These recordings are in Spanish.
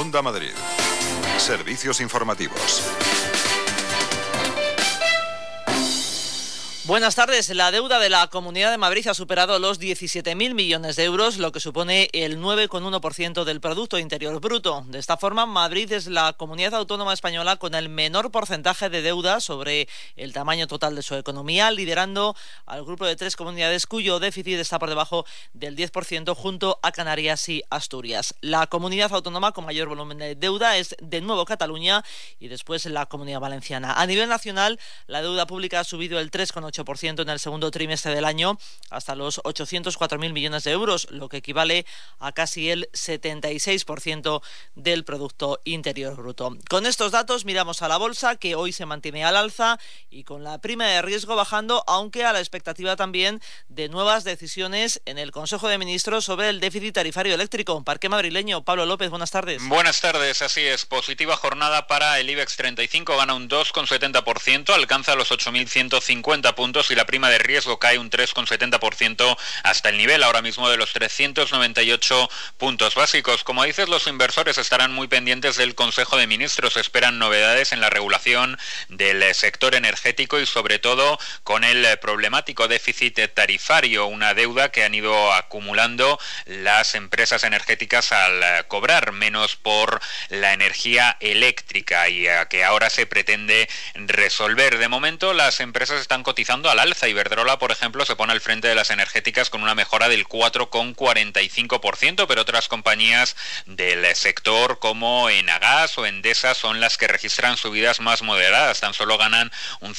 Onda Madrid. Servicios informativos. Buenas tardes. La deuda de la Comunidad de Madrid ha superado los 17.000 millones de euros, lo que supone el 9,1% del Producto Interior Bruto. De esta forma, Madrid es la comunidad autónoma española con el menor porcentaje de deuda sobre el tamaño total de su economía, liderando al grupo de 3 comunidades cuyo déficit está por debajo del 10% junto a Canarias y Asturias. La comunidad autónoma con mayor volumen de deuda es de nuevo Cataluña y después la Comunidad Valenciana. A nivel nacional, la deuda pública ha subido el 3,8% en el segundo trimestre del año hasta los 804.000 millones de euros, lo que equivale a casi el 76% del Producto Interior Bruto. Con estos datos miramos a la bolsa, que hoy se mantiene al alza y con la prima de riesgo bajando, aunque a la expectativa también de nuevas decisiones en el Consejo de Ministros sobre el déficit tarifario eléctrico. Parque madrileño, Pablo López, buenas tardes. Buenas tardes, así es. Positiva jornada para el IBEX 35, gana un 2,70%, alcanza los 8.150 puntos y la prima de riesgo cae un 3,70% hasta el nivel ahora mismo de los 398 puntos básicos. Como dices, los inversores estarán muy pendientes del Consejo de Ministros. Esperan novedades en la regulación del sector energético y sobre todo con el problemático déficit tarifario, una deuda que han ido acumulando las empresas energéticas al cobrar menos por la energía eléctrica y que ahora se pretende resolver. De momento las empresas están cotizando al alza. Iberdrola, por ejemplo, se pone al frente de las energéticas con una mejora del 4,45%, pero otras compañías del sector como Enagas o Endesa son las que registran subidas más moderadas, tan solo ganan un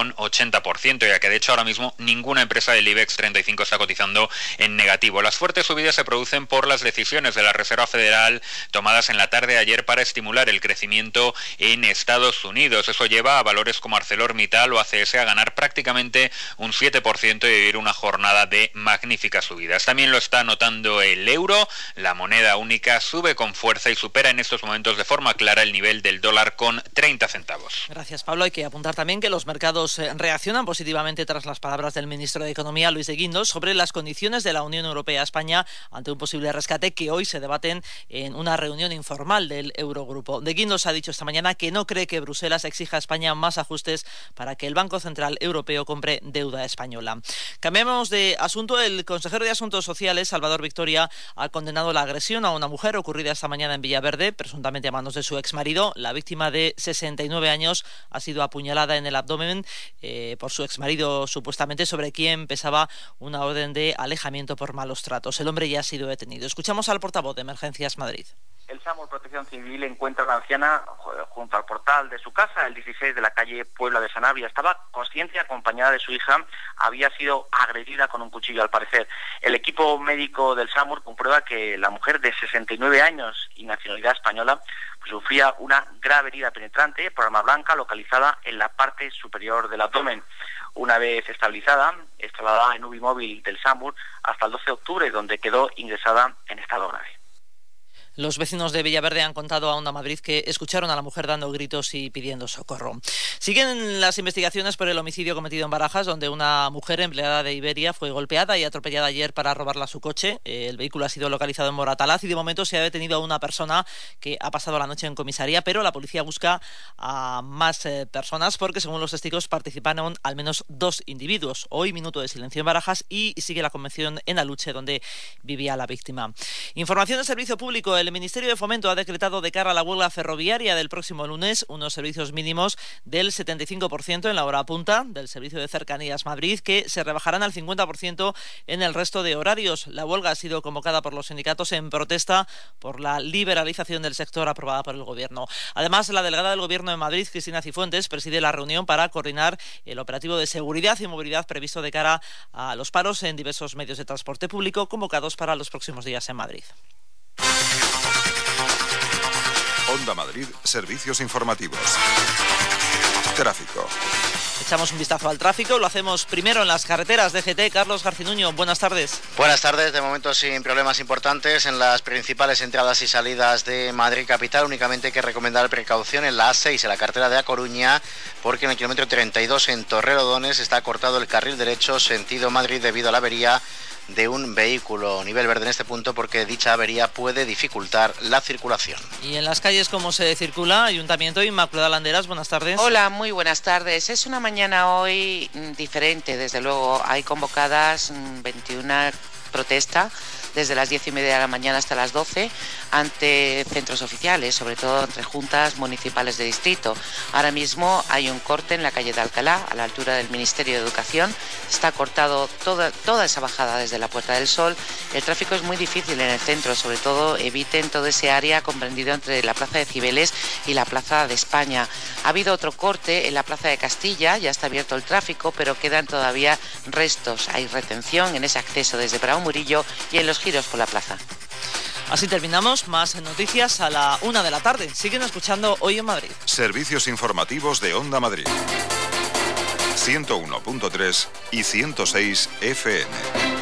0,80%, ya que de hecho ahora mismo ninguna empresa del IBEX 35 está cotizando en negativo. Las fuertes subidas se producen por las decisiones de la Reserva Federal tomadas en la tarde de ayer para estimular el crecimiento en Estados Unidos. Eso lleva a valores como ArcelorMittal o ACS a ganar prácticamente un 7% y vivir una jornada de magníficas subidas. También lo está notando el euro. La moneda única sube con fuerza y supera en estos momentos de forma clara el nivel del dólar con 30 centavos. Gracias, Pablo. Hay que apuntar también que los mercados reaccionan positivamente tras las palabras del ministro de Economía, Luis de Guindos, sobre las condiciones de la Unión Europea a España ante un posible rescate que hoy se debaten en una reunión informal del Eurogrupo. De Guindos ha dicho esta mañana que no cree que Bruselas exija a España más ajustes para que el Banco Central Europeo compre deuda española. Cambiamos de asunto. El consejero de Asuntos Sociales, Salvador Victoria, ha condenado la agresión a una mujer ocurrida esta mañana en Villaverde, presuntamente a manos de su exmarido. La víctima, de 69 años, ha sido apuñalada en el abdomen por su exmarido, supuestamente, sobre quien pesaba una orden de alejamiento por malos tratos. El hombre ya ha sido detenido. Escuchamos al portavoz de Emergencias Madrid. El SAMUR Protección Civil encuentra a la anciana junto al portal de su casa, el 16 de la calle Puebla de Sanabria. Estaba consciente y acompañada de su hija. Había sido agredida con un cuchillo, al parecer. El equipo médico del SAMUR comprueba que la mujer de 69 años y nacionalidad española sufría una grave herida penetrante por arma blanca localizada en la parte superior del abdomen. Una vez estabilizada, es trasladada en UBI móvil del SAMUR hasta el 12 de octubre, donde quedó ingresada en estado grave. Los vecinos de Villaverde han contado a Onda Madrid que escucharon a la mujer dando gritos y pidiendo socorro. Siguen las investigaciones por el homicidio cometido en Barajas, donde una mujer empleada de Iberia fue golpeada y atropellada ayer para robarla su coche. El vehículo ha sido localizado en Moratalaz y de momento se ha detenido a una persona que ha pasado la noche en comisaría, pero la policía busca a más personas porque, según los testigos, participaron al menos 2 individuos. Hoy minuto de silencio en Barajas y sigue la convención en Aluche, donde vivía la víctima. Información del servicio público. El Ministerio de Fomento ha decretado de cara a la huelga ferroviaria del próximo lunes unos servicios mínimos del 75% en la hora punta del servicio de Cercanías Madrid, que se rebajarán al 50% en el resto de horarios. La huelga ha sido convocada por los sindicatos en protesta por la liberalización del sector aprobada por el Gobierno. Además, la delegada del Gobierno de Madrid, Cristina Cifuentes, preside la reunión para coordinar el operativo de seguridad y movilidad previsto de cara a los paros en diversos medios de transporte público convocados para los próximos días en Madrid. Onda Madrid, servicios informativos. Tráfico. Echamos un vistazo al tráfico, lo hacemos primero en las carreteras. DGT, Carlos Garcinuño, buenas tardes. Buenas tardes, de momento sin problemas importantes en las principales entradas y salidas de Madrid capital. Únicamente hay que recomendar precaución en la A6, en la carretera de A Coruña, porque en el kilómetro 32 en Torrelodones está cortado el carril derecho sentido Madrid debido a la avería de un vehículo. Nivel verde en este punto porque dicha avería puede dificultar la circulación. Y en las calles, ¿cómo se circula? Ayuntamiento, Inmaculada Landeras, buenas tardes. Hola, muy buenas tardes. Es una mañana hoy diferente, desde luego. Hay convocadas 21 protestas desde las 10:30 de la mañana hasta las 12 ante centros oficiales, sobre todo entre juntas municipales de distrito. Ahora mismo hay un corte en la calle de Alcalá, a la altura del Ministerio de Educación. Está cortado toda esa bajada desde la Puerta del Sol. El tráfico es muy difícil en el centro, sobre todo eviten todo ese área comprendido entre la Plaza de Cibeles y la Plaza de España. Ha habido otro corte en la Plaza de Castilla, ya está abierto el tráfico, pero quedan todavía restos. Hay retención en ese acceso desde Bravo Murillo y en los giros por la plaza. Así terminamos, más noticias a la 1 de la tarde. Siguen escuchando Hoy en Madrid. Servicios informativos de Onda Madrid. 101.3 y 106 FM.